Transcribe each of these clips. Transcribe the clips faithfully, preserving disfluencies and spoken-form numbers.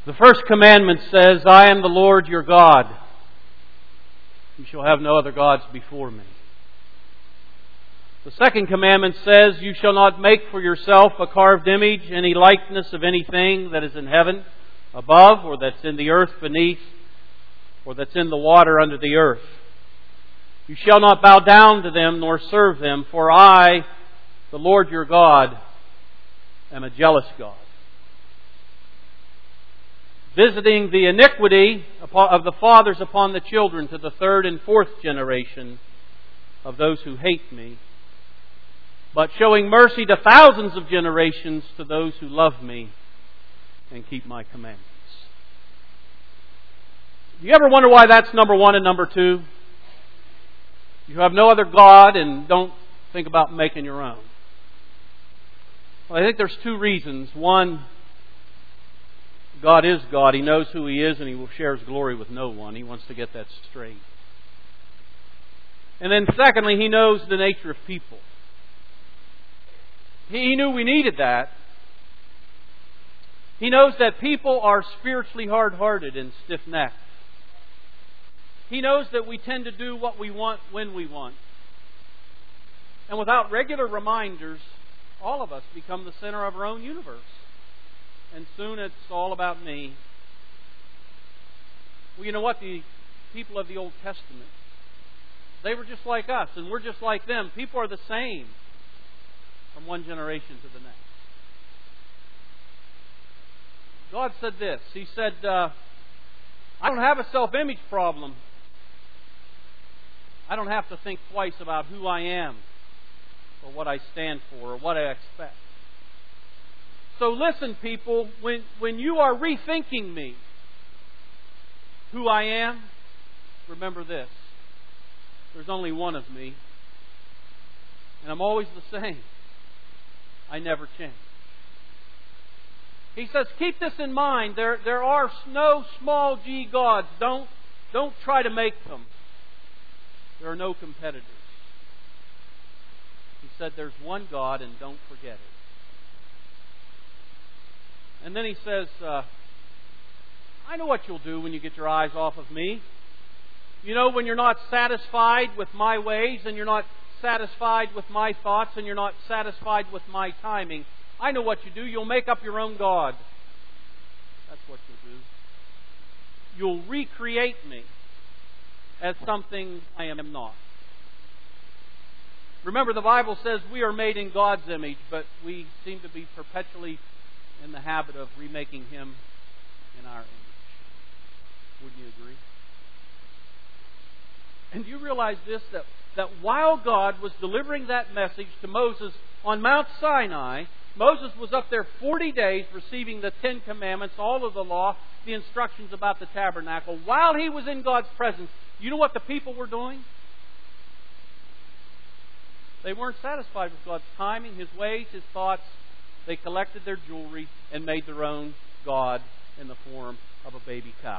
The first commandment says, I am the Lord your God. You shall have no other gods before me. The second commandment says, you shall not make for yourself a carved image, any likeness of anything that is in heaven above, or that's in the earth beneath, or that's in the water under the earth. You shall not bow down to them nor serve them, for I, the Lord your God, am a jealous God, visiting the iniquity of the fathers upon the children to the third and fourth generation of those who hate me, but showing mercy to thousands of generations to those who love me and keep my commandments. Do you ever wonder why that's number one and number two? You have no other God and don't think about making your own. Well, I think there's two reasons. One, God is God. He knows who He is and He will share His glory with no one. He wants to get that straight. And then secondly, He knows the nature of people. He knew we needed that. He knows that people are spiritually hard-hearted and stiff-necked. He knows that we tend to do what we want when we want. And without regular reminders, all of us become the center of our own universe. And soon it's all about me. Well, you know what? The people of the Old Testament, they were just like us, and we're just like them. People are the same from one generation to the next. God said this. He said, uh, I don't have a self-image problem. I don't have to think twice about who I am or what I stand for or what I expect. So listen, people, when, when you are rethinking me, who I am, remember this. There's only one of me. And I'm always the same. I never change. He says, keep this in mind. There, there are no small g gods. Don't, don't try to make them. There are no competitors. He said there's one God and don't forget it. And then he says, uh, I know what you'll do when you get your eyes off of me. You know, when you're not satisfied with my ways and you're not satisfied with my thoughts and you're not satisfied with my timing, I know what you do. You'll make up your own God. That's what you'll do. You'll recreate me as something I am not. Remember, the Bible says we are made in God's image, but we seem to be perpetually in the habit of remaking Him in our image. Wouldn't you agree? And do you realize this, that, that while God was delivering that message to Moses on Mount Sinai, Moses was up there forty days receiving the Ten Commandments, all of the law, the instructions about the tabernacle. While he was in God's presence, you know what the people were doing? They weren't satisfied with God's timing, His ways, His thoughts. They collected their jewelry and made their own God in the form of a baby cow.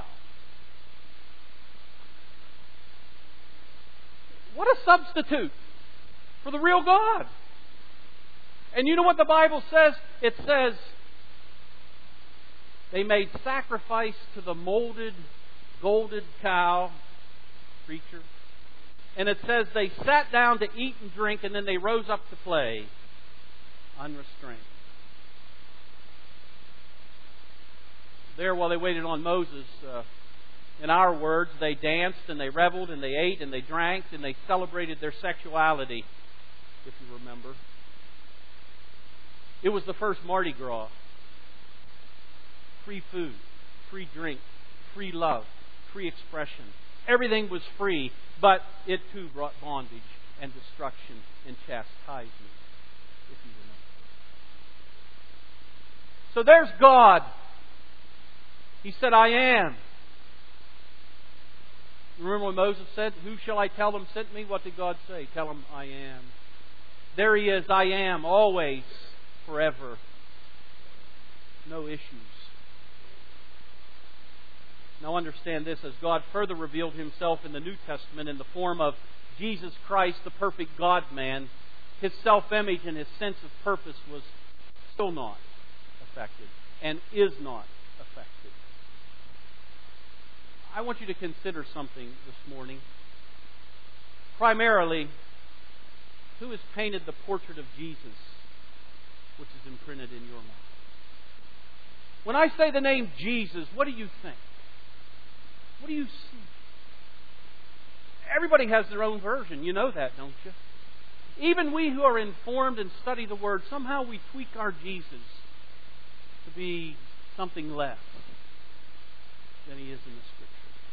What a substitute for the real God. And you know what the Bible says? It says they made sacrifice to the molded, golden cow creature. And it says they sat down to eat and drink and then they rose up to play unrestrained. There, while they waited on Moses, uh, in our words, they danced and they reveled and they ate and they drank and they celebrated their sexuality, if you remember. It was the first Mardi Gras. Free food, free drink, free love, free expression. Everything was free, but it too brought bondage and destruction and chastisement, if you remember. So there's God. He said, I am. Remember when Moses said, who shall I tell them sent me? What did God say? Tell him, I am. There He is, I am, always, forever. No issues. Now understand this, as God further revealed Himself in the New Testament in the form of Jesus Christ, the perfect God-man, His self-image and His sense of purpose was still not affected and is not affected. I want you to consider something this morning. Primarily, who has painted the portrait of Jesus, which is imprinted in your mind? When I say the name Jesus, what do you think? What do you see? Everybody has their own version. You know that, don't you? Even we who are informed and study the Word, somehow we tweak our Jesus to be something less than He is in the Scripture.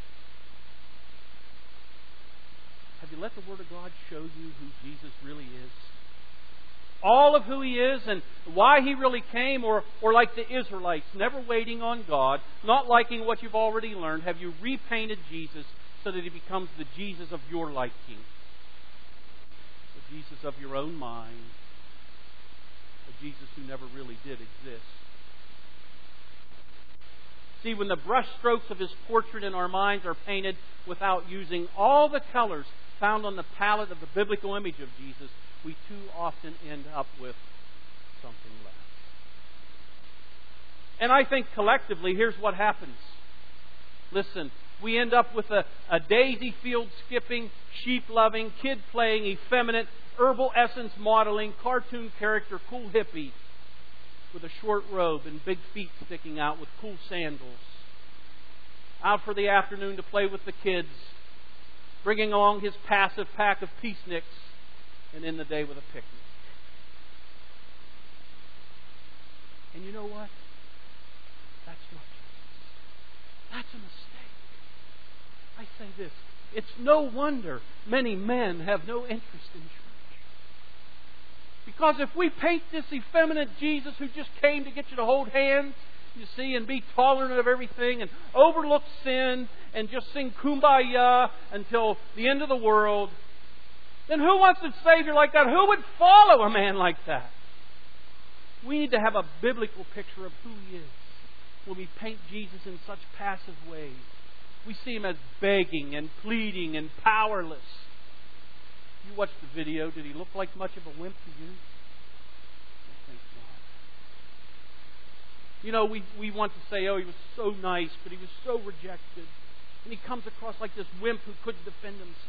Have you let the Word of God show you who Jesus really is? All of who He is and why He really came, or, or like the Israelites, never waiting on God, not liking what you've already learned, have you repainted Jesus so that He becomes the Jesus of your liking? The Jesus of your own mind. The Jesus who never really did exist. See, when the brushstrokes of His portrait in our minds are painted without using all the colors found on the palette of the biblical image of Jesus, we too often end up with something less. And I think collectively, here's what happens. Listen, we end up with a, a daisy field skipping, sheep loving, kid playing, effeminate, herbal essence modeling, cartoon character, cool hippie with a short robe and big feet sticking out with cool sandals. Out for the afternoon to play with the kids, bringing along his passive pack of peace nicks, and end the day with a picnic. And you know what? That's not Jesus. That's a mistake. I say this. It's no wonder many men have no interest in church. Because if we paint this effeminate Jesus who just came to get you to hold hands, you see, and be tolerant of everything, and overlook sin, and just sing Kumbaya until the end of the world, then who wants a Savior like that? Who would follow a man like that? We need to have a biblical picture of who He is. When we paint Jesus in such passive ways, we see Him as begging and pleading and powerless. You watched the video. Did He look like much of a wimp to you? I think not. You know, we, we want to say, oh, He was so nice, but He was so rejected. And He comes across like this wimp who couldn't defend Himself.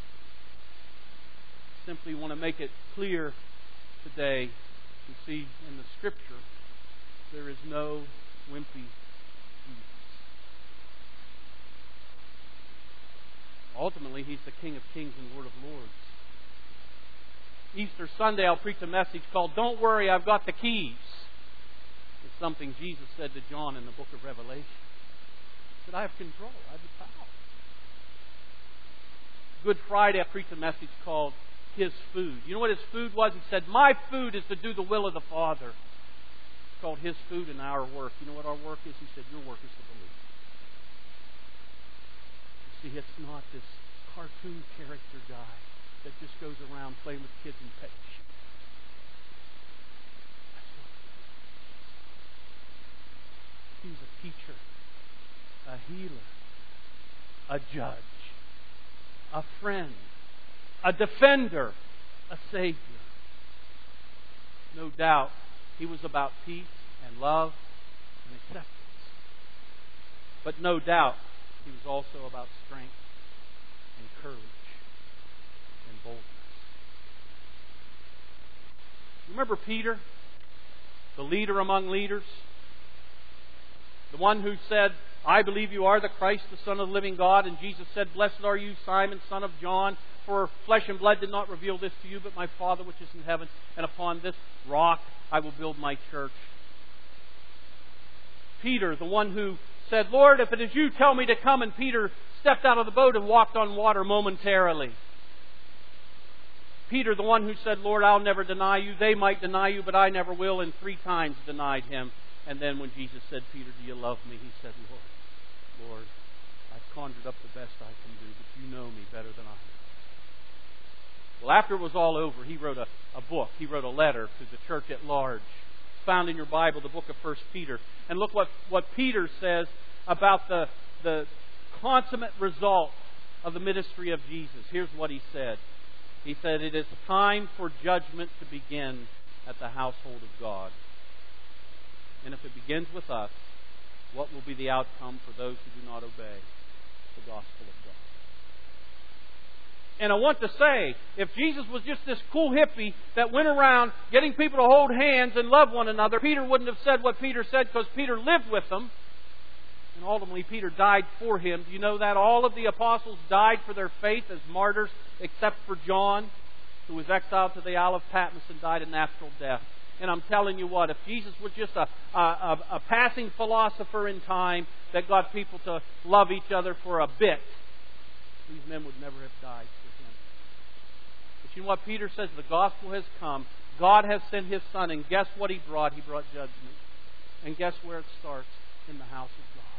Simply want to make it clear today. You see, in the Scripture, there is no wimpy Jesus. Ultimately, He's the King of Kings and Lord of Lords. Easter Sunday, I'll preach a message called "Don't Worry, I've Got the Keys." It's something Jesus said to John in the book of Revelation. He said, I have control. I have the power. Good Friday, I preached a message called His Food. You know what His food was? He said, my food is to do the will of the Father. It's called His food and our work. You know what our work is? He said, your work is to believe. You see, it's not this cartoon character guy that just goes around playing with kids and petting sheep. He was a teacher, a healer, a judge, a friend, a defender, a Savior. No doubt He was about peace and love and acceptance. But no doubt He was also about strength and courage and boldness. Remember Peter, the leader among leaders? The one who said, I believe you are the Christ, the Son of the living God. And Jesus said, blessed are you, Simon, son of John, for flesh and blood did not reveal this to you, but my Father which is in heaven. And upon this rock I will build my church. Peter, the one who said, Lord, if it is you, tell me to come. And Peter stepped out of the boat and walked on water momentarily. Peter, the one who said, Lord, I'll never deny you. They might deny you, but I never will. And three times denied Him. And then when Jesus said, Peter, do you love me? He said, Lord, Lord, I've conjured up the best I can do, but you know me better than I know. Well, after it was all over, he wrote a, a book. He wrote a letter to the church at large. It's found in your Bible, the book of First Peter. And look what, what Peter says about the, the consummate result of the ministry of Jesus. Here's what he said. He said, it is time for judgment to begin at the household of God. And if it begins with us, what will be the outcome for those who do not obey? the gospel of God. And I want to say, if Jesus was just this cool hippie that went around getting people to hold hands and love one another, Peter wouldn't have said what Peter said, because Peter lived with them. And ultimately Peter died for him. Do you know that? All of the apostles died for their faith as martyrs, except for John, who was exiled to the Isle of Patmos and died a natural death. And I'm telling you what, if Jesus was just a, a, a, a passing philosopher in time that got people to love each other for a bit, these men would never have died for him. But you know what Peter says? The gospel has come. God has sent His Son. And guess what He brought? He brought judgment. And guess where it starts? In the house of God.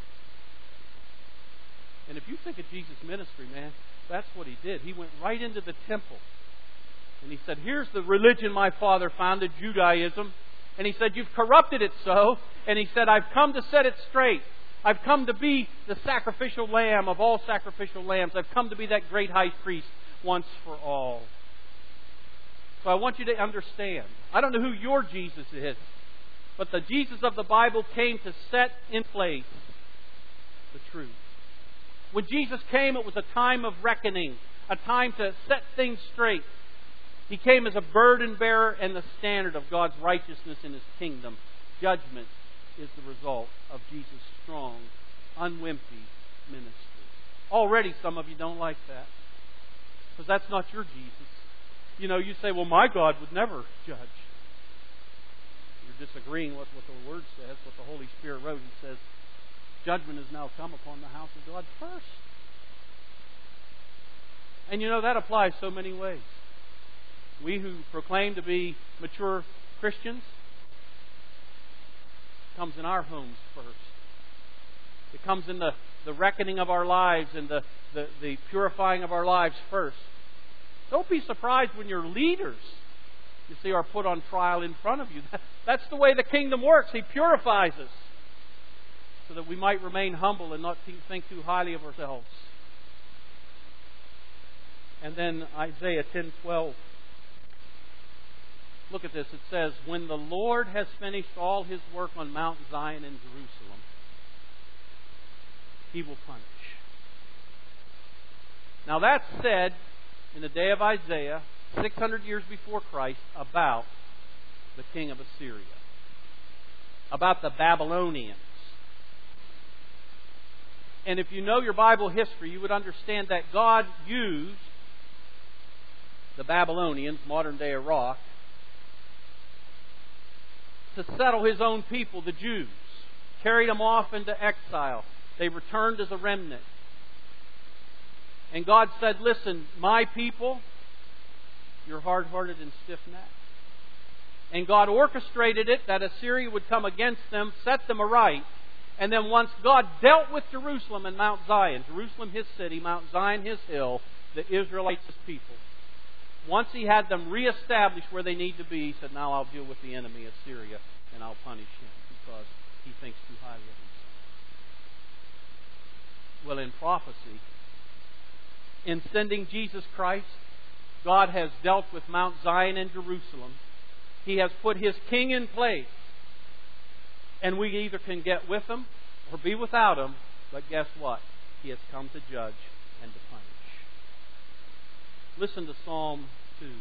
And if you think of Jesus' ministry, man, that's what He did. He went right into the temple. And He said, here's the religion my father founded, Judaism. And He said, you've corrupted it so. And He said, I've come to set it straight. I've come to be the sacrificial lamb of all sacrificial lambs. I've come to be that great high priest once for all. So I want you to understand. I don't know who your Jesus is, but the Jesus of the Bible came to set in place the truth. When Jesus came, it was a time of reckoning, a time to set things straight. He came as a burden bearer and the standard of God's righteousness in His kingdom. Judgment is the result of Jesus' strong, unwimpy ministry. Already some of you don't like that, because that's not your Jesus. You know, you say, well, my God would never judge. You're disagreeing with what the Word says, what the Holy Spirit wrote. He says, judgment has now come upon the house of God first. And you know, that applies so many ways. We who proclaim to be mature Christians, it comes in our homes first. It comes in the, the reckoning of our lives and the, the, the purifying of our lives first. Don't be surprised when your leaders, you see, are put on trial in front of you. That's the way the kingdom works. He purifies us so that we might remain humble and not think too highly of ourselves. And then Isaiah ten twelve. Look at this. It says, when the Lord has finished all His work on Mount Zion in Jerusalem, He will punish. Now that's said in the day of Isaiah, six hundred years before Christ, about the king of Assyria, about the Babylonians. And if you know your Bible history, you would understand that God used the Babylonians, modern day Iraq, to settle His own people, the Jews. Carried them off into exile. They returned as a remnant. And God said, listen, my people, you're hard-hearted and stiff-necked. And God orchestrated it that Assyria would come against them, set them aright. And then once God dealt with Jerusalem and Mount Zion, Jerusalem His city, Mount Zion His hill, the Israelites His people. Once He had them reestablished where they need to be, He said, now I'll deal with the enemy, Assyria, and I'll punish him because he thinks too highly of himself. Well, in prophecy, in sending Jesus Christ, God has dealt with Mount Zion and Jerusalem. He has put His king in place. And we either can get with Him or be without Him. But guess what? He has come to judge and to punish. Listen to Psalm two.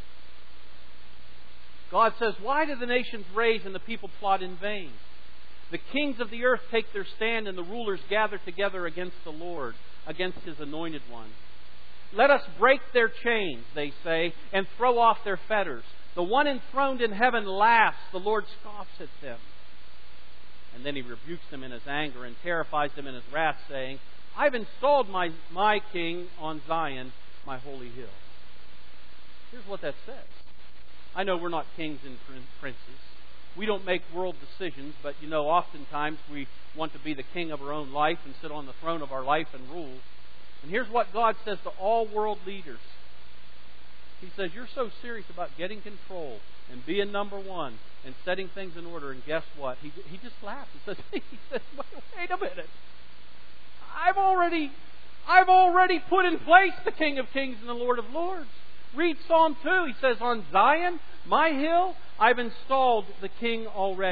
God says, why do the nations rage and the people plot in vain? The kings of the earth take their stand and the rulers gather together against the Lord, against His anointed one. Let us break their chains, they say, and throw off their fetters. The one enthroned in heaven laughs. The Lord scoffs at them. And then He rebukes them in His anger and terrifies them in His wrath, saying, I've installed my, my king on Zion, my holy hill. Here's what that says. I know we're not kings and princes. We don't make world decisions, but you know, oftentimes we want to be the king of our own life and sit on the throne of our life and rule. And here's what God says to all world leaders. He says, you're so serious about getting control and being number one and setting things in order, and guess what? He, he just laughs. He says, he says wait, wait a minute. I've already, I've already put in place the King of Kings and the Lord of Lords. Read Psalm two. He says, on Zion, my hill, I've installed the King already.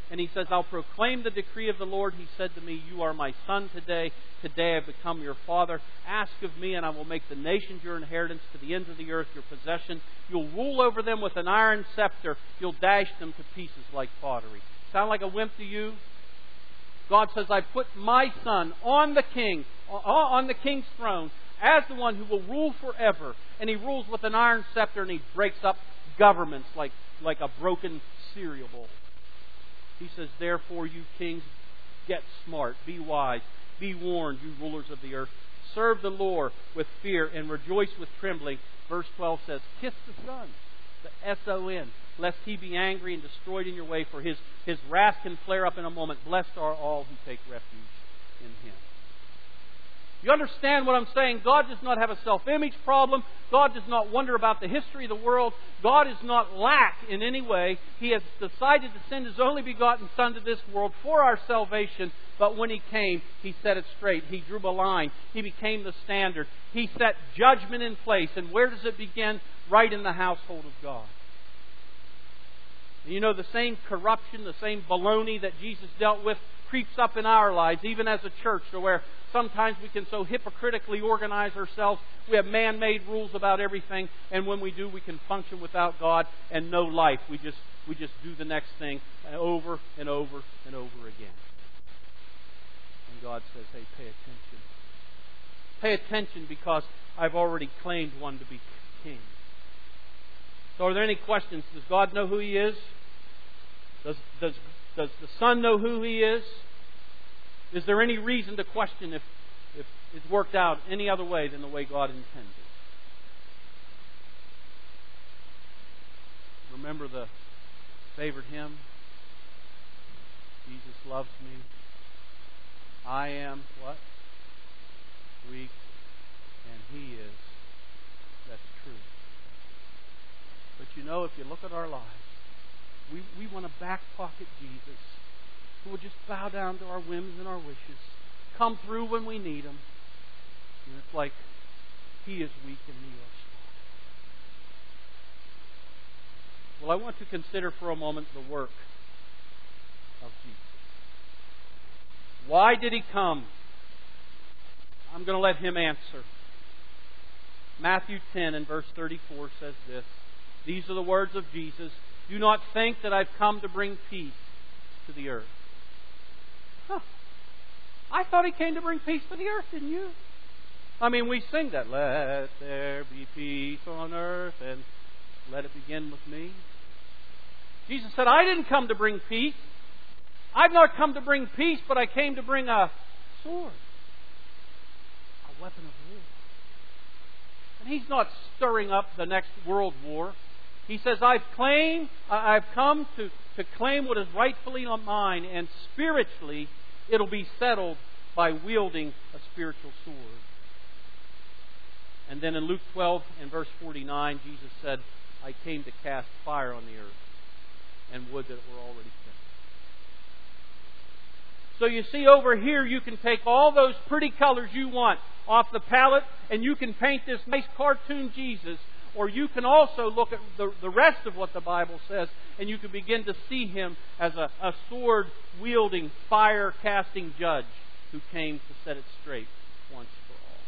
and he says, I'll proclaim the decree of the Lord. He said to me, you are my son today. Today I've become your father. Ask of me, and I will make the nations your inheritance, to the ends of the earth your possession. You'll rule over them with an iron scepter. You'll dash them to pieces like pottery. Sound like a wimp to you? God says, I put my son on the king, on the king's throne, as the one who will rule forever. And he rules with an iron scepter, and he breaks up governments like, like a broken cereal bowl. He says, therefore, you kings, get smart, be wise, be warned, you rulers of the earth. Serve the Lord with fear and rejoice with trembling. Verse twelve says, kiss the Son, the S O N, lest he be angry and destroyed in your way, for his, his wrath can flare up in a moment. Blessed are all who take refuge in him. You understand what I'm saying? God does not have a self-image problem. God does not wonder about the history of the world. God is not lack in any way. He has decided to send His only begotten Son to this world for our salvation. But when He came, He set it straight. He drew a line. He became the standard. He set judgment in place. And where does it begin? Right in the household of God. And you know, the same corruption, the same baloney that Jesus dealt with creeps up in our lives, even as a church, to where sometimes we can so hypocritically organize ourselves. We have man-made rules about everything, and when we do, we can function without God and no life. We just we just do the next thing over and over and over again. And God says, hey, pay attention. Pay attention, because I've already claimed one to be king. So are there any questions? Does God know who He is? Does, does, does the Son know who He is? Is there any reason to question if, if it's worked out any other way than the way God intended? Remember the favorite hymn? Jesus loves me. I am what? Weak, and He is. That's true. But you know, if you look at our lives, we, we want to back pocket Jesus, who will just bow down to our whims and our wishes, come through when we need Him. And it's like He is weak and we are strong. Well, I want to consider for a moment the work of Jesus. Why did He come? I'm going to let Him answer. Matthew ten and verse thirty-four says this. These are the words of Jesus. Do not think that I've come to bring peace to the earth. Huh. I thought He came to bring peace to the earth, didn't you? I mean, we sing that, let there be peace on earth, and let it begin with me. Jesus said, I didn't come to bring peace. I've not come to bring peace, but I came to bring a sword. A weapon of war. And He's not stirring up the next world war. He says, I've claimed, I've come to, to claim what is rightfully mine, and spiritually it'll be settled by wielding a spiritual sword. And then in Luke twelve and verse forty-nine, Jesus said, I came to cast fire on the earth, and wood that were already kindled. So you see, over here you can take all those pretty colors you want off the palette, and you can paint this nice cartoon Jesus. Or you can also look at the, the rest of what the Bible says, and you can begin to see Him as a, a sword-wielding, fire-casting judge who came to set it straight once for all.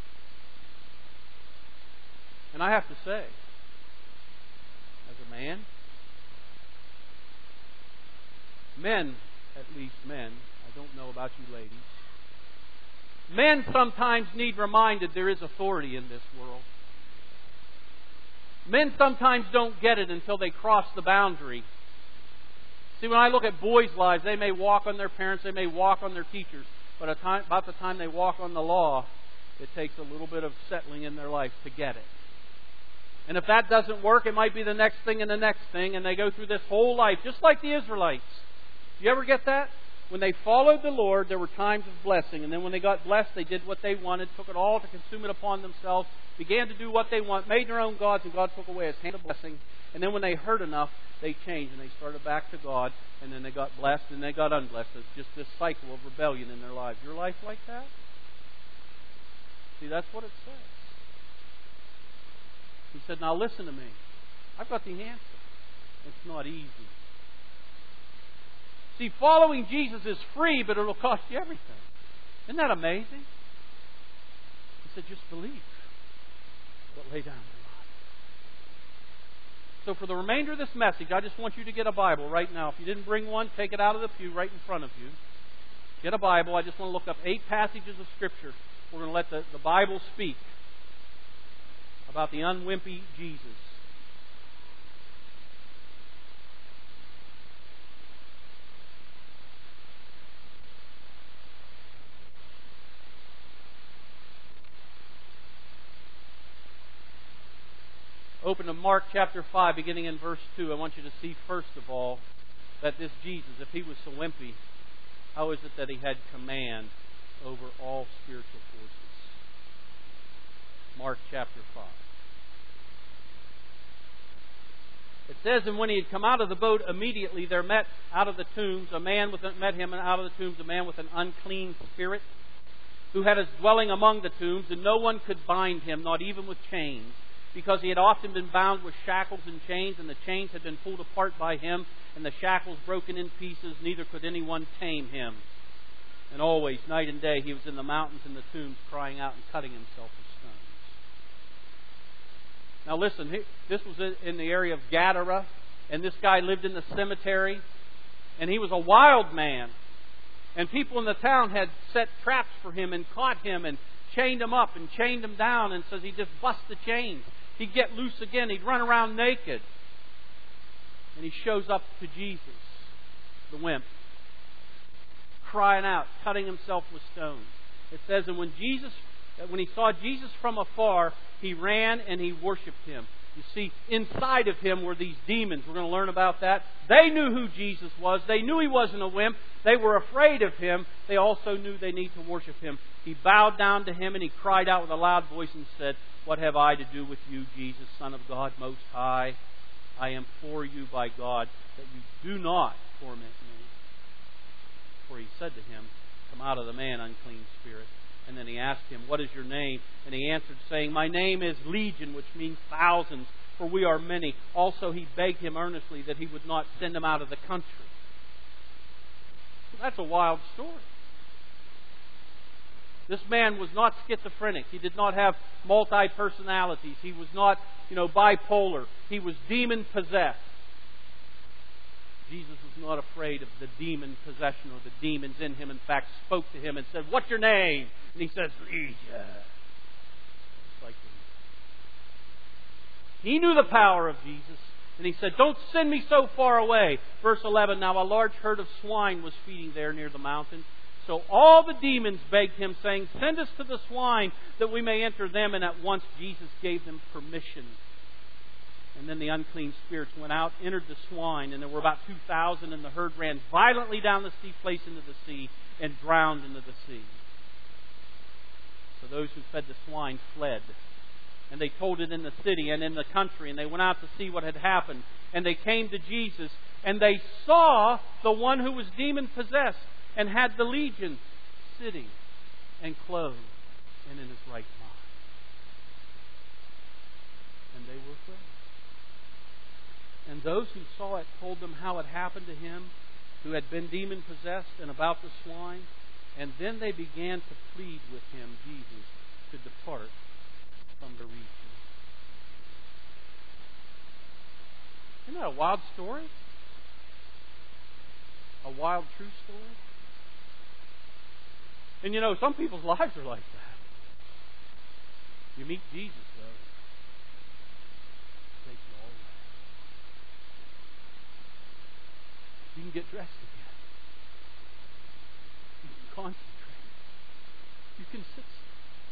And I have to say, as a man, men, at least men, I don't know about you ladies, men sometimes need reminded there is authority in this world. Men sometimes don't get it until they cross the boundary. See, when I look at boys' lives, they may walk on their parents, they may walk on their teachers, but about the time they walk on the law, it takes a little bit of settling in their life to get it. And if that doesn't work, it might be the next thing and the next thing, and they go through this whole life, just like the Israelites. Do you ever get that? When they followed the Lord, there were times of blessing. And then when they got blessed, they did what they wanted, took it all to consume it upon themselves, began to do what they want, made their own gods, and God took away His hand of blessing. And then when they heard enough, they changed and they started back to God. And then they got blessed and they got unblessed. It's just this cycle of rebellion in their lives. Your life like that? See, that's what it says. He said, now listen to me. I've got the answer. It's not easy. See, following Jesus is free, but it'll cost you everything. Isn't that amazing? He said, just believe, but lay down your life. So for the remainder of this message, I just want you to get a Bible right now. If you didn't bring one, take it out of the pew right in front of you. Get a Bible. I just want to look up eight passages of Scripture. We're going to let the, the Bible speak about the unwimpy Jesus. Open to Mark chapter five, beginning in verse two. I want you to see, first of all, that this Jesus, if He was so wimpy, how is it that He had command over all spiritual forces? Mark chapter five. It says, and when He had come out of the boat, immediately there met out of the tombs a man with a, met him out of the tombs a man with an unclean spirit, who had his dwelling among the tombs, and no one could bind him, not even with chains, because he had often been bound with shackles and chains, and the chains had been pulled apart by him, and the shackles broken in pieces, neither could anyone tame him. And always, night and day, he was in the mountains and the tombs, crying out and cutting himself with stones. Now listen, this was in the area of Gadara, and this guy lived in the cemetery, and he was a wild man. And people in the town had set traps for him and caught him and chained him up and chained him down, and says he'd just bust the chains. He'd get loose again. He'd run around naked. And he shows up to Jesus, the wimp, crying out, cutting himself with stones. It says, and when Jesus, when he saw Jesus from afar, he ran and he worshipped Him. You see, inside of him were these demons. We're going to learn about that. They knew who Jesus was. They knew He wasn't a wimp. They were afraid of Him. They also knew they need to worship Him. He bowed down to Him and he cried out with a loud voice and said, what have I to do with you, Jesus, Son of God Most High? I implore you by God that you do not torment me. For he said to him, come out of the man, unclean spirit. And then he asked him, what is your name? And he answered, saying, my name is Legion, which means thousands, for we are many. Also he begged him earnestly that he would not send him out of the country. That's a wild story. This man was not schizophrenic. He did not have multi-personalities. He was not, you know, bipolar. He was demon-possessed. Jesus was not afraid of the demon possession or the demons in him. In fact, spoke to him and said, what's your name? And he says, Legion. It's like he knew the power of Jesus. And he said, don't send me so far away. Verse eleven, now a large herd of swine was feeding there near the mountain. So all the demons begged him, saying, send us to the swine that we may enter them. And at once Jesus gave them permission. And then the unclean spirits went out, entered the swine, and there were about two thousand, and the herd ran violently down the steep place into the sea and drowned into the sea. So those who fed the swine fled. And they told it in the city and in the country, and they went out to see what had happened. And they came to Jesus, and they saw the one who was demon-possessed and had the legion sitting and clothed and in his right mind. And they were afraid. And those who saw it told them how it happened to him who had been demon-possessed and about the swine. And then they began to plead with him, Jesus, to depart from the region. Isn't that a wild story? A wild, true story? And you know, some people's lives are like that. You meet Jesus, though. Take you all away. You can get dressed again. You can concentrate. You can sit still.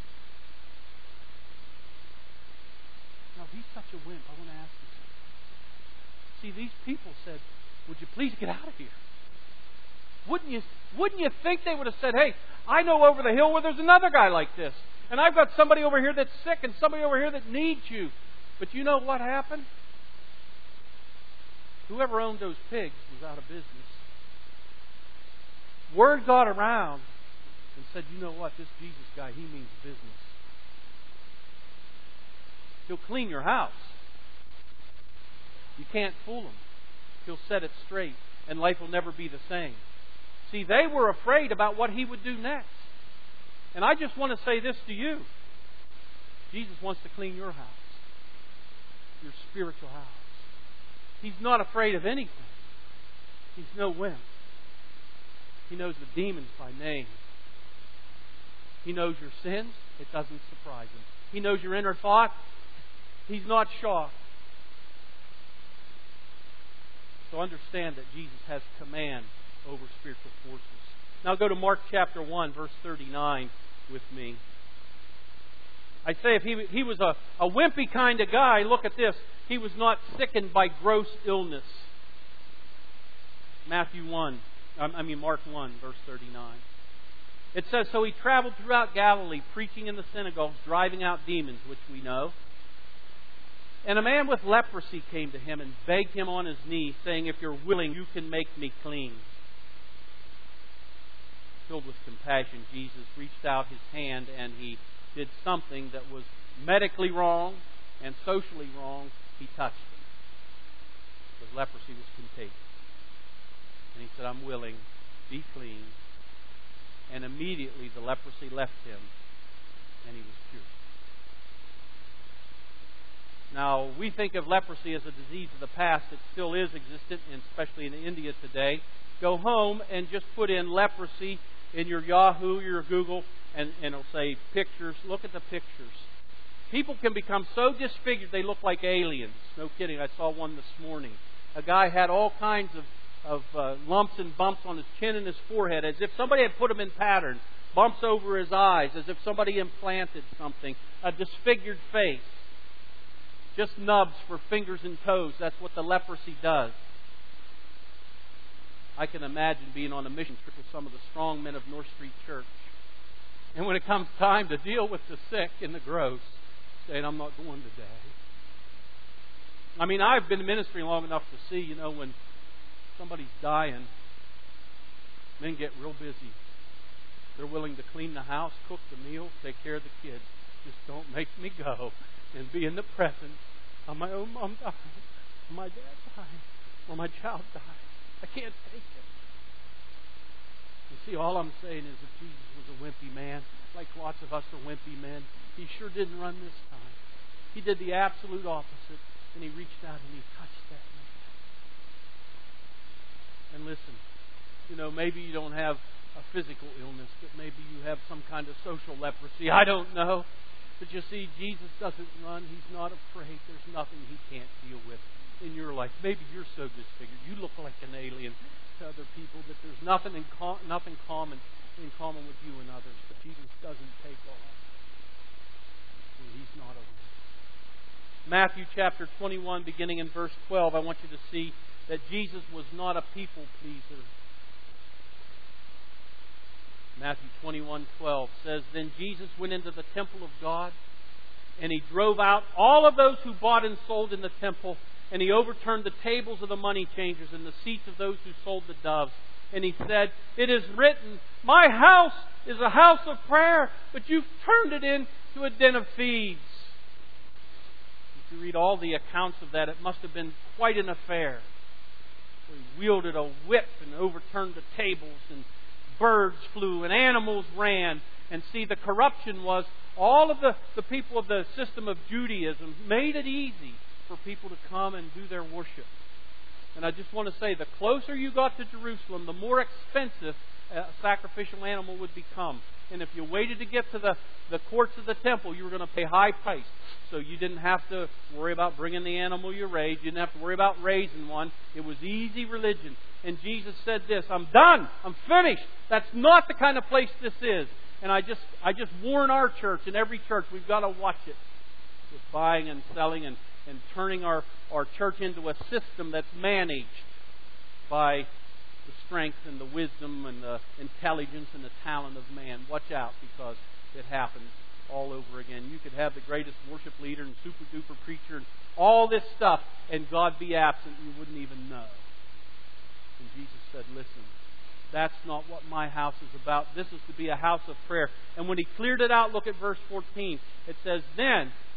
Now, if he's such a wimp, I want to ask you something. See, these people said, would you please get out of here? Wouldn't you, wouldn't you think they would have said, hey, I know over the hill where there's another guy like this. And I've got somebody over here that's sick and somebody over here that needs you. But you know what happened? Whoever owned those pigs was out of business. Word got around and said, you know what? This Jesus guy, he means business. He'll clean your house. You can't fool him. He'll set it straight. and life will never be the same. See, they were afraid about what He would do next. And I just want to say this to you. Jesus wants to clean your house, your spiritual house. He's not afraid of anything. He's no wimp. He knows the demons by name. He knows your sins. It doesn't surprise Him. He knows your inner thought. He's not shocked. So understand that Jesus has command over spiritual forces. Now go to Mark chapter one, verse thirty-nine with me. I say if he, he was a, a wimpy kind of guy, look at this. He was not sickened by gross illness. Matthew one, I mean Mark one, verse thirty-nine. It says, so He traveled throughout Galilee, preaching in the synagogues, driving out demons, which we know. And a man with leprosy came to Him and begged Him on his knees, saying, if you're willing, you can make me clean. Filled with compassion, Jesus reached out His hand and He did something that was medically wrong and socially wrong. He touched him. Because leprosy was contagious. And He said, I'm willing, be clean. And immediately the leprosy left him and he was cured. Now, we think of leprosy as a disease of the past. It still is existent, and especially in India today. Go home and just put in leprosy in your Yahoo, your Google, and, and it'll say pictures. Look at the pictures. People can become so disfigured they look like aliens. No kidding. I saw one this morning. A guy had all kinds of, of uh, lumps and bumps on his chin and his forehead, as if somebody had put him in pattern. Bumps over his eyes, as if somebody implanted something. A disfigured face. Just nubs for fingers and toes. That's what the leprosy does. I can imagine being on a mission trip with some of the strong men of North Street Church. And when it comes time to deal with the sick and the gross, saying, I'm not going today. I mean, I've been in ministry long enough to see, you know, when somebody's dying, men get real busy. They're willing to clean the house, cook the meal, take care of the kids. Just don't make me go and be in the presence of my own mom dying, or my dad dying, or my child dying. I can't take it. You see, all I'm saying is if Jesus was a wimpy man, like lots of us are wimpy men, He sure didn't run this time. He did the absolute opposite, and He reached out and He touched that man. And listen, you know, maybe you don't have a physical illness, but maybe you have some kind of social leprosy. I don't know. But you see, Jesus doesn't run. He's not afraid. There's nothing He can't deal with in your life. Maybe you're so disfigured. You look like an alien to other people, that there's nothing in com- nothing common in common with you and others. But Jesus doesn't take off. He's not a wimpy. Matthew chapter twenty-one, beginning in verse twelve, I want you to see that Jesus was not a people pleaser. Matthew twenty-one twelve says, then Jesus went into the temple of God, and He drove out all of those who bought and sold in the temple, and He overturned the tables of the money changers and the seats of those who sold the doves. And He said, it is written, my house is a house of prayer, but you've turned it into a den of thieves. If you read all the accounts of that, it must have been quite an affair. He wielded a whip and overturned the tables, and birds flew and animals ran. And see, the corruption was all of the, the people of the system of Judaism made it easy for people to come and do their worship. And I just want to say, the closer you got to Jerusalem, the more expensive a sacrificial animal would become. And if you waited to get to the, the courts of the temple, you were going to pay high price. So you didn't have to worry about bringing the animal you raised. You didn't have to worry about raising one. It was easy religion. And Jesus said this, I'm done. I'm finished. That's not the kind of place this is. And I just I just warn our church and every church, we've got to watch it. With buying and selling and, and turning our, our church into a system that's managed by the strength and the wisdom and the intelligence and the talent of man. Watch out, because it happens all over again. You could have the greatest worship leader and super duper preacher and all this stuff, and God be absent and you wouldn't even know. And Jesus said, listen, that's not what my house is about. This is to be a house of prayer. And when He cleared it out, look at verse fourteen. It says, then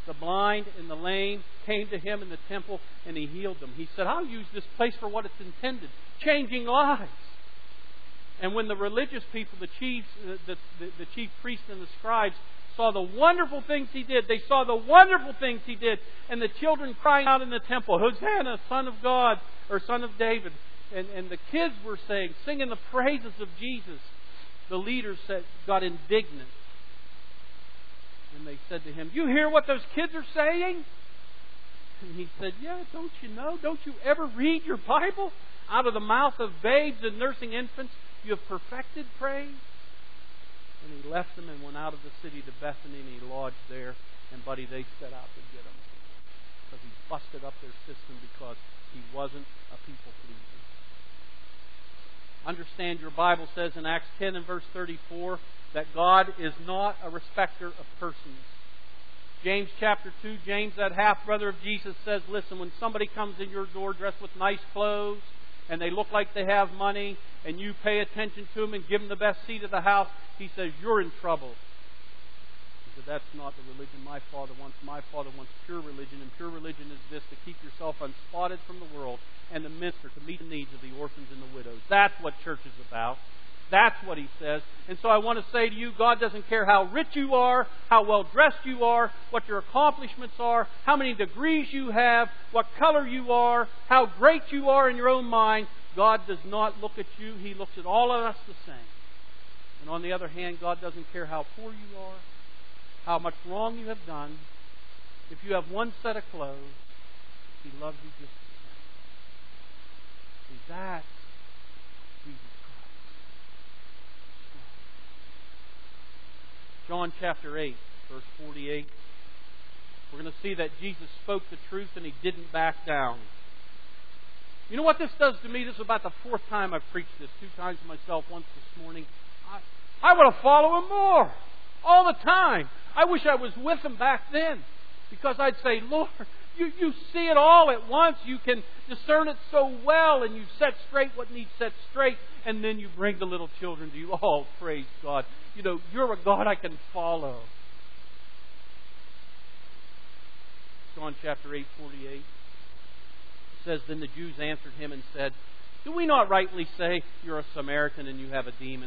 the blind and the lame came to Him in the temple and He healed them. He said, I'll use this place for what it's intended, changing lives. And when the religious people, the chiefs, the, the, the chief priests and the scribes saw the wonderful things He did, they saw the wonderful things He did, and the children crying out in the temple, Hosanna, Son of God, or Son of David. And, and the kids were saying, singing the praises of Jesus. The leaders said, got indignant. And they said to Him, you hear what those kids are saying? And He said, yeah, don't you know? Don't you ever read your Bible? Out of the mouth of babes and nursing infants, you have perfected praise. And He left them and went out of the city to Bethany, and He lodged there. And buddy, they set out to get Him. Because He busted up their system because He wasn't a people pleaser. Understand, your Bible says in Acts ten and verse thirty-four that God is not a respecter of persons. James chapter two, James, that half-brother of Jesus, says, listen, when somebody comes in your door dressed with nice clothes and they look like they have money and you pay attention to them and give them the best seat of the house, he says, you're in trouble. He said, that's not the religion my Father wants. My Father wants pure religion, and pure religion is this, to keep yourself unspotted from the world and to minister, to meet the needs of the orphans and the widows. That's what church is about. That's what He says. And so I want to say to you, God doesn't care how rich you are, how well dressed you are, what your accomplishments are, how many degrees you have, what color you are, how great you are in your own mind. God does not look at you. He looks at all of us the same. And on the other hand, God doesn't care how poor you are, how much wrong you have done. If you have one set of clothes, He loves you just the same. See, that's Jesus Christ. John chapter eight, verse forty-eight. We're going to see that Jesus spoke the truth and He didn't back down. You know what this does to me? This is about the fourth time I've preached this. Two times to myself, once this morning. I, I want to follow Him more. All the time. I wish I was with Him back then. Because I'd say, Lord, you, you see it all at once. You can discern it so well. And you set straight what needs set straight. And then you bring the little children to you. Oh, praise God. You know, you're a God I can follow. John chapter eight, forty-eight. It says, then the Jews answered Him and said, do we not rightly say you're a Samaritan and you have a demon?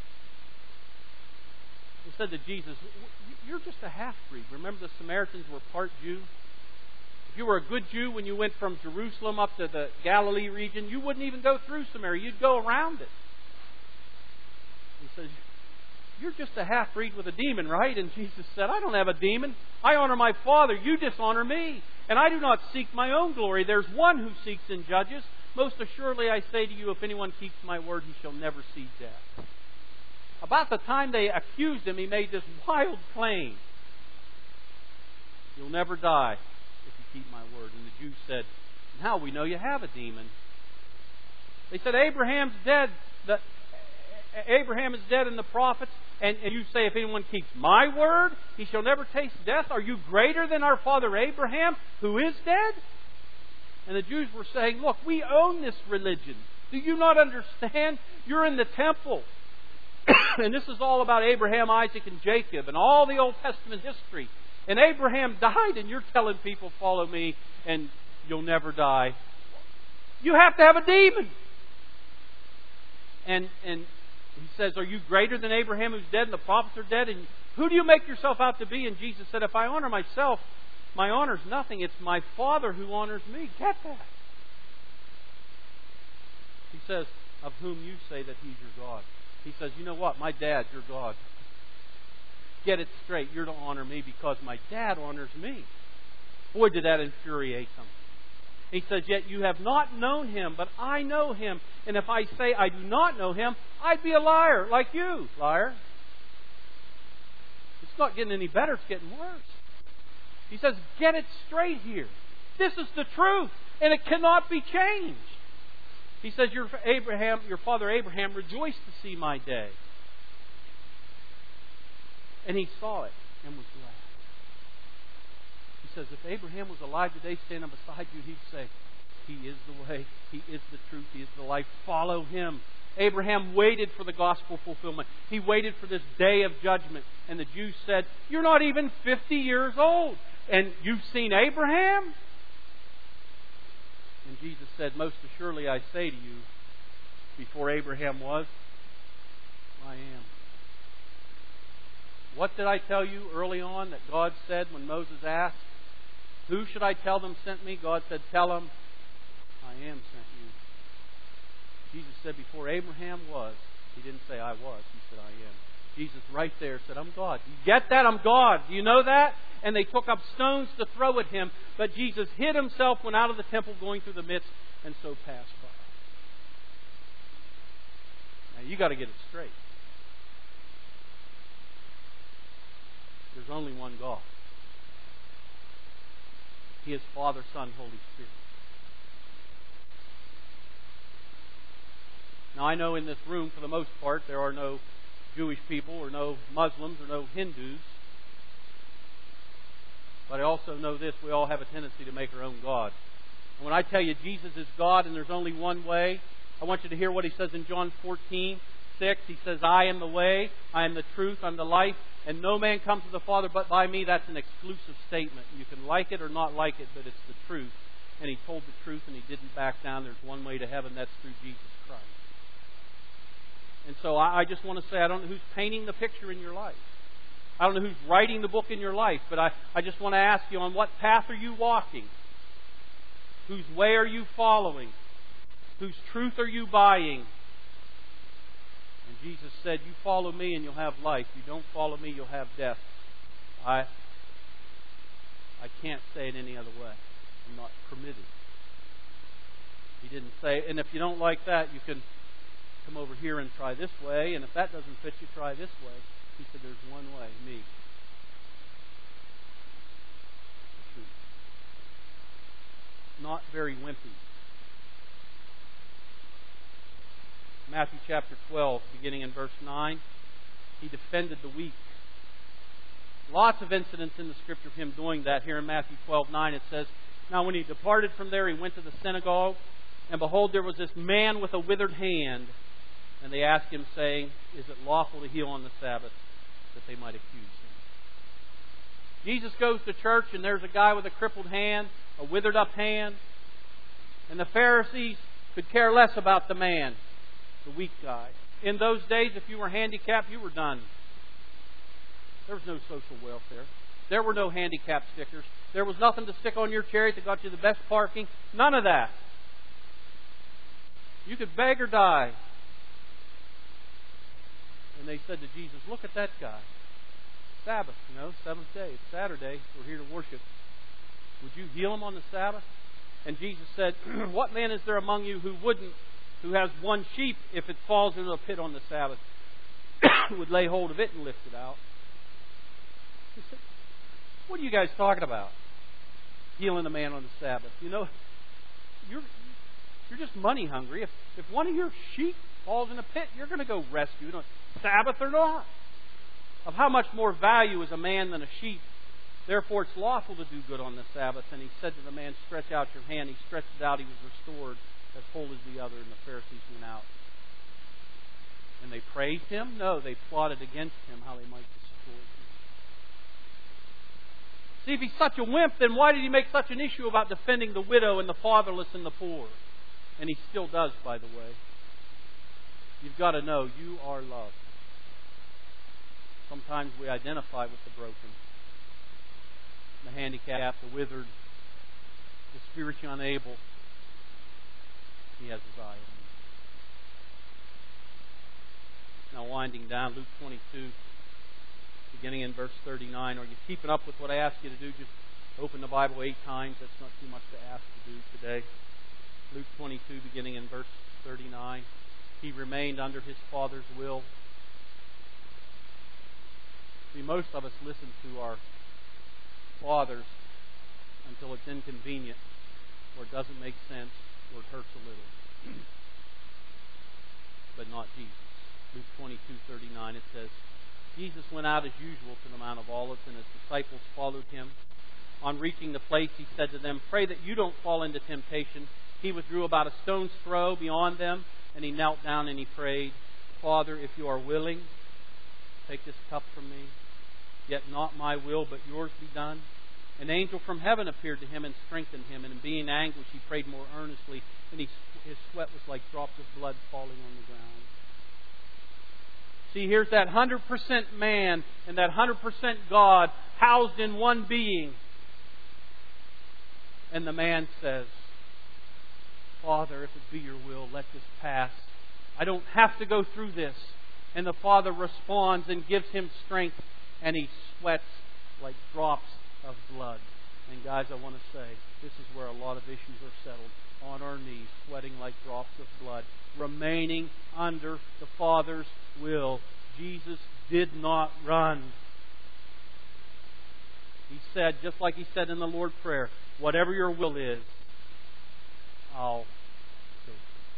They said to Jesus, you're just a half-breed. Remember, the Samaritans were part Jew? If you were a good Jew, when you went from Jerusalem up to the Galilee region, you wouldn't even go through Samaria. You'd go around it. He says, you're just a half-breed with a demon, right? And Jesus said, I don't have a demon. I honor my Father. You dishonor me. And I do not seek my own glory. There's one who seeks and judges. Most assuredly, I say to you, if anyone keeps my word, he shall never see death. About the time they accused Him, He made this wild claim. You'll never die if you keep my word. And the Jews said, now we know you have a demon. They said, Abraham's dead. The, Abraham is dead and the prophets. And, and you say, if anyone keeps my word, he shall never taste death. Are you greater than our father Abraham, who is dead? And the Jews were saying, look, we own this religion. Do you not understand? You're in the temple. And this is all about Abraham, Isaac, and Jacob, and all the Old Testament history. And Abraham died, and you're telling people, follow me, and you'll never die. You have to have a demon. And and He says, are you greater than Abraham who's dead and the prophets are dead? And who do you make yourself out to be? And Jesus said, if I honor myself, my honor's nothing. It's my Father who honors me. Get that. He says, of whom you say that He's your God. He says, you know what? My dad's your God. Get it straight. You're to honor me because my dad honors me. Boy, did that infuriate them. He says, yet you have not known Him, but I know Him. And if I say I do not know Him, I'd be a liar like you, liar. It's not getting any better. It's getting worse. He says, get it straight here. This is the truth, and it cannot be changed. He says, your Abraham, your father Abraham rejoiced to see my day. And he saw it and was glad. He says, if Abraham was alive today standing beside you, he'd say, He is the way, He is the truth, He is the life. Follow Him. Abraham waited for the gospel fulfillment. He waited for this day of judgment. And the Jews said, you're not even fifty years old. And you've seen Abraham? And Jesus said, most assuredly I say to you, before Abraham was, I am. What did I tell you early on that God said when Moses asked, who should I tell them sent me? God said, tell them, I am sent you. Jesus said, before Abraham was, He didn't say I was, He said I am. Jesus right there said, I'm God. You get that? I'm God. Do you know that? And they took up stones to throw at Him, but Jesus hid Himself, went out of the temple going through the midst, and so passed by. Now you got to get it straight. There's only one God. He is Father, Son, Holy Spirit. Now I know in this room, for the most part, there are no Jewish people or no Muslims or no Hindus. But I also know this, we all have a tendency to make our own God. And when I tell you Jesus is God and there's only one way, I want you to hear what He says in John fourteen six. He says, I am the way, I am the truth, I am the life, and no man comes to the Father but by me. That's an exclusive statement. You can like it or not like it, but it's the truth. And He told the truth and He didn't back down. There's one way to heaven, that's through Jesus Christ. And so I just want to say, I don't know who's painting the picture in your life. I don't know who's writing the book in your life, but I, I just want to ask you, on what path are you walking? Whose way are you following? Whose truth are you buying? And Jesus said, you follow me and you'll have life. You don't follow me, you'll have death. I, I can't say it any other way. I'm not permitted. He didn't say, and if you don't like that, you can come over here and try this way, and if that doesn't fit you, try this way. He said, there's one way, me. Truth. Not very wimpy. Matthew chapter twelve, beginning in verse nine, He defended the weak. Lots of incidents in the Scripture of Him doing that. Here in Matthew twelve nine it says, now when He departed from there, He went to the synagogue, and behold, there was this man with a withered hand. And they asked Him, saying, is it lawful to heal on the Sabbath? That they might accuse Him. Jesus goes to church, and there's a guy with a crippled hand, a withered up hand. And the Pharisees could care less about the man, the weak guy. In those days, if you were handicapped, you were done. There was no social welfare. There were no handicap stickers. There was nothing to stick on your chariot that got you the best parking. None of that. You could beg or die. And they said to Jesus, look at that guy. Sabbath, you know, seventh day. It's Saturday. We're here to worship. Would you heal him on the Sabbath? And Jesus said, what man is there among you who wouldn't, who has one sheep, if it falls into a pit on the Sabbath, would lay hold of it and lift it out? He said, what are you guys talking about? Healing a man on the Sabbath. You know, you're you're just money hungry. If if one of your sheep falls in a pit, you're going to go rescue it on Sabbath or not. Of how much more value is a man than a sheep? Therefore it's lawful to do good on the Sabbath. And He said to the man, stretch out your hand. He stretched it out. He was restored as whole as the other. And the Pharisees went out. And they praised Him? No, they plotted against Him how they might destroy Him. See, if He's such a wimp, then why did He make such an issue about defending the widow and the fatherless and the poor? And He still does, by the way. You've got to know, you are loved. Sometimes we identify with the broken, the handicapped, the withered, the spiritually unable. He has His eye on you. Now winding down, Luke twenty-two, beginning in verse thirty-nine. Are you keeping up with what I asked you to do? Just open the Bible eight times. That's not too much to ask to do today. Luke twenty-two, beginning in verse thirty-nine. He remained under his Father's will. See, most of us listen to our fathers until it's inconvenient, or it doesn't make sense, or it hurts a little. But not Jesus. Luke twenty-two thirty-nine, it says, Jesus went out as usual to the Mount of Olives, and his disciples followed Him. On reaching the place, He said to them, pray that you don't fall into temptation. He withdrew about a stone's throw beyond them, and He knelt down and He prayed, Father, if you are willing, take this cup from me. Yet not my will, but yours be done. An angel from heaven appeared to him and strengthened him, and in being anguished he prayed more earnestly, and he, his sweat was like drops of blood falling on the ground. See, here's that one hundred percent man and that one hundred percent God housed in one being. And the man says, Father, if it be your will, let this pass. I don't have to go through this. And the Father responds and gives him strength, and he sweats like drops of blood. And guys, I want to say, this is where a lot of issues are settled. On our knees, sweating like drops of blood, remaining under the Father's will. Jesus did not run. He said, just like He said in the Lord's Prayer, whatever your will is, I'll do.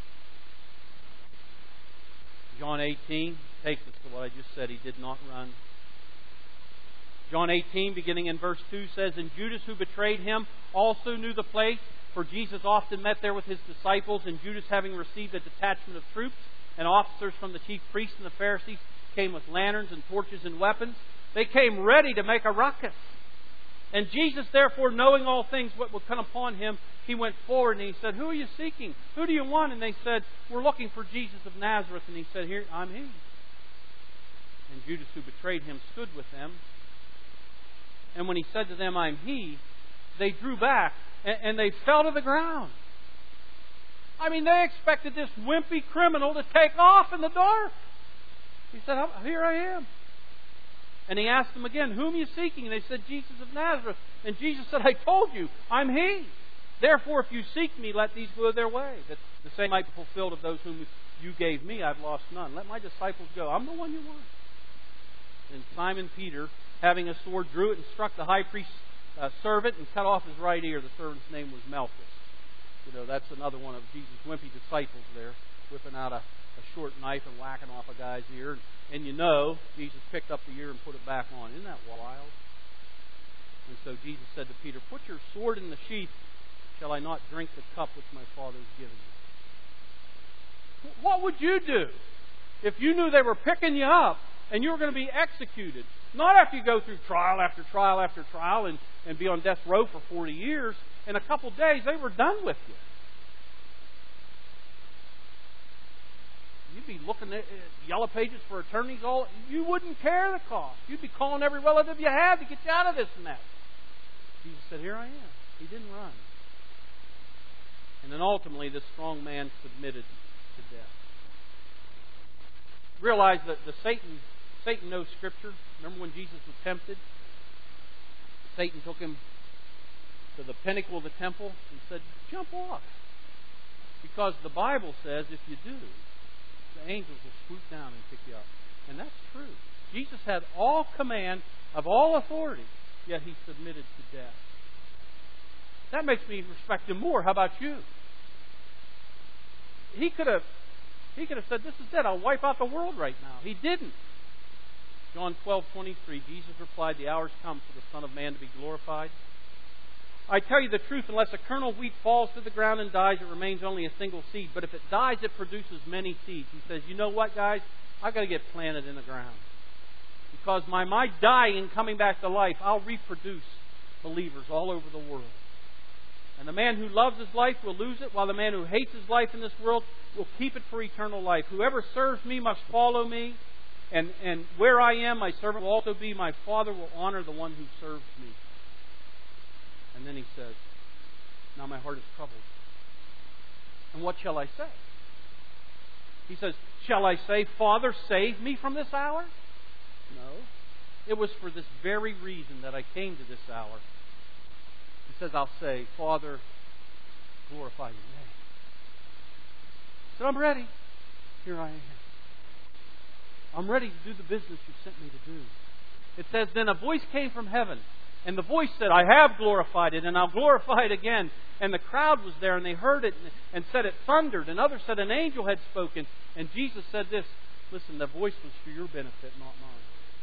John eighteen takes us to what I just said. He did not run. John eighteen, beginning in verse two, says, And Judas, who betrayed Him, also knew the place, for Jesus often met there with His disciples, and Judas, having received a detachment of troops and officers from the chief priests and the Pharisees, came with lanterns and torches and weapons. They came ready to make a ruckus. And Jesus, therefore, knowing all things what would come upon Him, He went forward and He said, Who are you seeking? Who do you want? And they said, We're looking for Jesus of Nazareth. And He said, Here, I'm He. And Judas, who betrayed Him, stood with them. And when He said to them, I'm He, they drew back and they fell to the ground. I mean, they expected this wimpy criminal to take off in the dark. He said, Here I am. And He asked them again, Whom are you seeking? And they said, Jesus of Nazareth. And Jesus said, I told you, I'm He. Therefore, if you seek Me, let these go their way, that the same might be fulfilled of those whom you gave Me. I've lost none. Let My disciples go. I'm the one you want. And Simon Peter, having a sword, drew it and struck the high priest's uh, servant and cut off his right ear. The servant's name was Malchus. You know, that's another one of Jesus' wimpy disciples there, whipping out a, a short knife and whacking off a guy's ear. And, and you know, Jesus picked up the ear and put it back on. Isn't that wild? And so Jesus said to Peter, Put your sword in the sheath. Shall I not drink the cup which my Father has given you? What would you do if you knew they were picking you up and you were going to be executed? Not after you go through trial after trial after trial and, and be on death row for forty years. In a couple days, they were done with you. You'd be looking at yellow pages for attorneys. All you wouldn't care the cost. You'd be calling every relative you had to get you out of this mess. Jesus said, Here I am. He didn't run. And then ultimately, this strong man submitted to death. Realize that the Satan, Satan knows Scripture. Remember when Jesus was tempted? Satan took him to the pinnacle of the temple and said, Jump off. Because the Bible says if you do, the angels will swoop down and pick you up. And that's true. Jesus had all command of all authority, yet He submitted to death. That makes me respect Him more. How about you? He could have He could have said, This is dead. I'll wipe out the world right now. He didn't. John twelve twenty-three, Jesus replied, The hour's come for the Son of Man to be glorified. I tell you the truth, unless a kernel of wheat falls to the ground and dies, it remains only a single seed. But if it dies, it produces many seeds. He says, You know what, guys? I've got to get planted in the ground. Because by my dying and coming back to life, I'll reproduce believers all over the world. And the man who loves his life will lose it, while the man who hates his life in this world will keep it for eternal life. Whoever serves Me must follow Me. And, and where I am, my servant will also be. My Father will honor the one who serves Me. And then He says, Now my heart is troubled. And what shall I say? He says, Shall I say, Father, save me from this hour? No. It was for this very reason that I came to this hour. He says, I'll say, Father, glorify Your name. He said, I'm ready. Here I am. I'm ready to do the business You sent me to do. It says, Then a voice came from heaven. And the voice said, I have glorified it, and I'll glorify it again. And the crowd was there, and they heard it, and said it thundered. And others said an angel had spoken. And Jesus said this, Listen, the voice was for your benefit, not mine.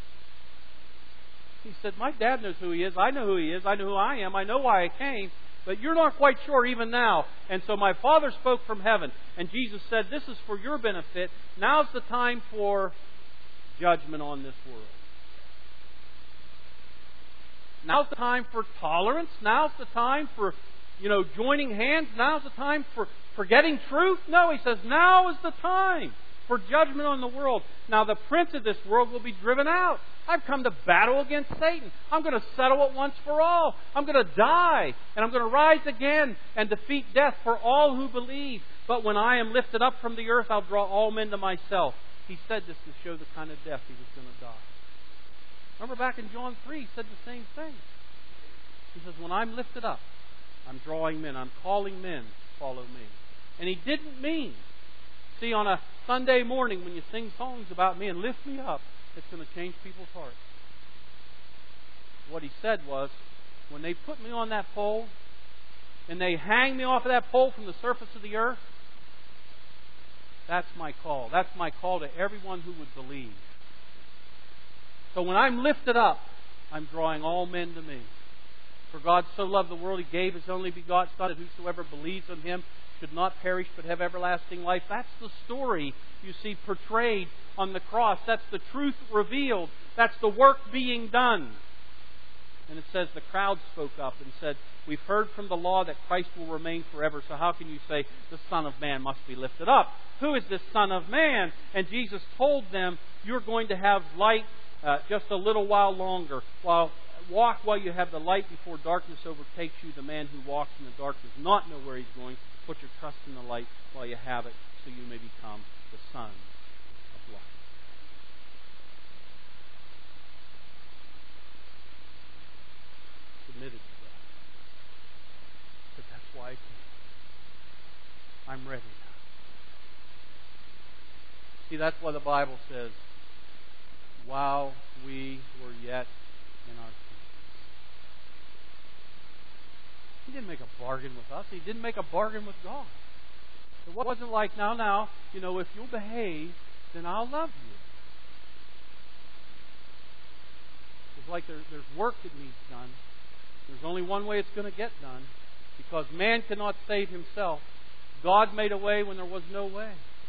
He said, My Dad knows who He is. I know who He is. I know who I am. I know why I came. But you're not quite sure even now. And so my Father spoke from heaven. And Jesus said, This is for your benefit. Now's the time for judgment on this world. Now's the time for tolerance. Now's the time for, you know, joining hands. Now's the time for forgetting truth. No, He says, now is the time for judgment on the world. Now the prince of this world will be driven out. I've come to battle against Satan. I'm going to settle it once for all. I'm going to die, and I'm going to rise again and defeat death for all who believe. But when I am lifted up from the earth, I'll draw all men to myself. He said this to show the kind of death He was going to die. Remember back in John three, He said the same thing. He says, when I'm lifted up, I'm drawing men. I'm calling men to follow me. And He didn't mean, see, on a Sunday morning when you sing songs about me and lift me up, it's going to change people's hearts. What He said was, when they put me on that pole and they hang me off of that pole from the surface of the earth, that's my call. That's my call to everyone who would believe. So when I'm lifted up, I'm drawing all men to me. For God so loved the world, He gave His only begotten Son, that whosoever believes in Him should not perish but have everlasting life. That's the story you see portrayed on the cross. That's the truth revealed. That's the work being done. And it says the crowd spoke up and said, we've heard from the law that Christ will remain forever, so how can you say the Son of Man must be lifted up? Who is this Son of Man? And Jesus told them, you're going to have light uh, just a little while longer. While Walk while you have the light before darkness overtakes you. The man who walks in the dark does not know where he's going. Put your trust in the light while you have it, so you may become the sons of light. Submitted to that. But that's why I came. I'm ready now. See, that's why the Bible says, while we were yet in our sin. He didn't make a bargain with us. He didn't make a bargain with God. It wasn't like, now, now, you know, if you'll behave, then I'll love you. It's like there, there's work that needs done. There's only one way it's going to get done, because man cannot save himself. God made a way when there was no way.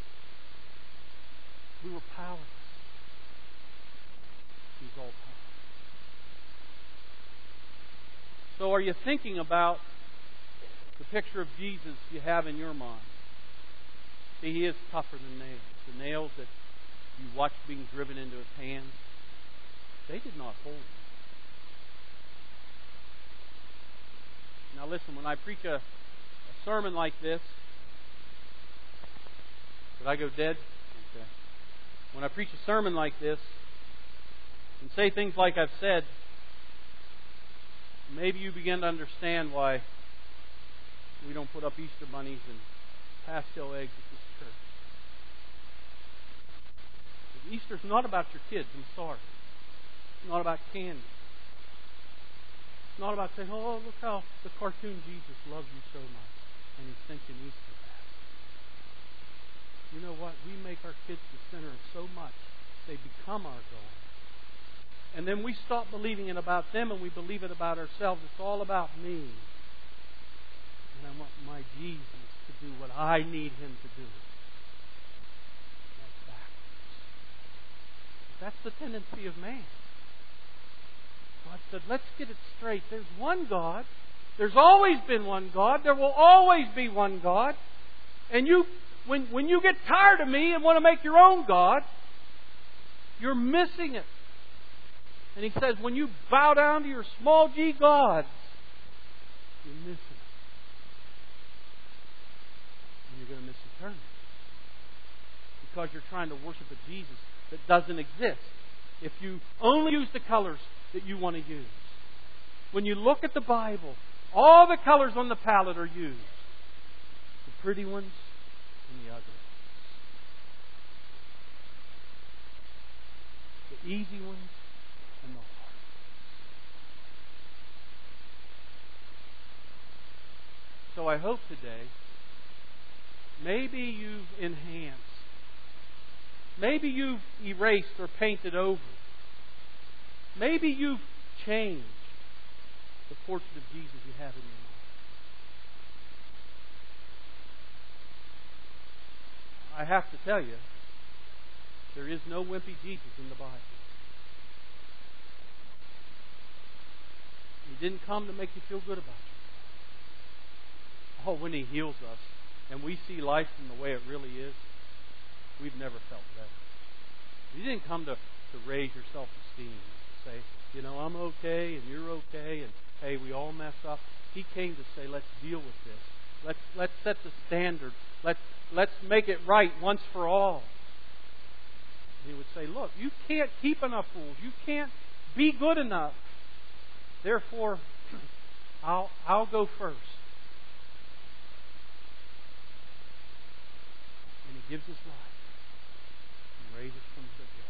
We were powerless. He's all powerful. So are you thinking about the picture of Jesus you have in your mind? See, He is tougher than nails. The nails that you watch being driven into His hands, they did not hold Him. Now listen, when I preach a, a sermon like this, did I go dead? Okay. When I preach a sermon like this and say things like I've said, maybe you begin to understand why we don't put up Easter bunnies and pastel eggs at this church. Because Easter's not about your kids, I'm sorry. It's not about candy. It's not about saying, oh, look how the cartoon Jesus loves you so much and He sent you an Easter basket. You know what? We make our kids the center of so much, they become our God. And then we stop believing it about them and we believe it about ourselves. It's all about me. And I want my Jesus to do what I need Him to do. That's backwards. That's the tendency of man. God said, let's get it straight. There's one God. There's always been one God. There will always be one God. And you, when, when you get tired of me and want to make your own God, you're missing it. And He says, when you bow down to your small g gods, you're missing it. And you're going to miss eternity. Because you're trying to worship a Jesus that doesn't exist. If you only use the colors that you want to use. When you look at the Bible, all the colors on the palette are used. The pretty ones and the ugly ones. The easy ones and the hard. So I hope today, maybe you've enhanced, maybe you've erased or painted over, maybe you've changed the portrait of Jesus you have in your mind. I have to tell you, there is no wimpy Jesus in the Bible. didn't come to make you feel good about yourself. Oh, when He heals us and we see life in the way it really is, we've never felt better. He didn't come to, to raise your self-esteem and say, you know, I'm okay and you're okay and hey, we all mess up. He came to say, let's deal with this. Let's let's set the standard. Let's let's make it right once for all. And He would say, look, you can't keep enough rules. You can't be good enough. Therefore, I'll I'll go first. And He gives us life and raises from the dead.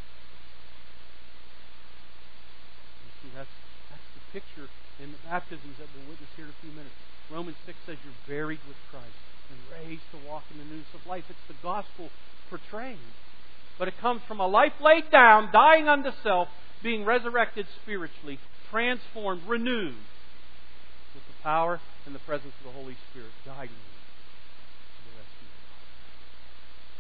You see, that's that's the picture in the baptisms that we'll witness here in a few minutes. Romans six says you're buried with Christ and raised to walk in the newness of life. It's the gospel portrayed. But it comes from a life laid down, dying unto self, being resurrected spiritually, transformed, renewed with the power and the presence of the Holy Spirit guiding you.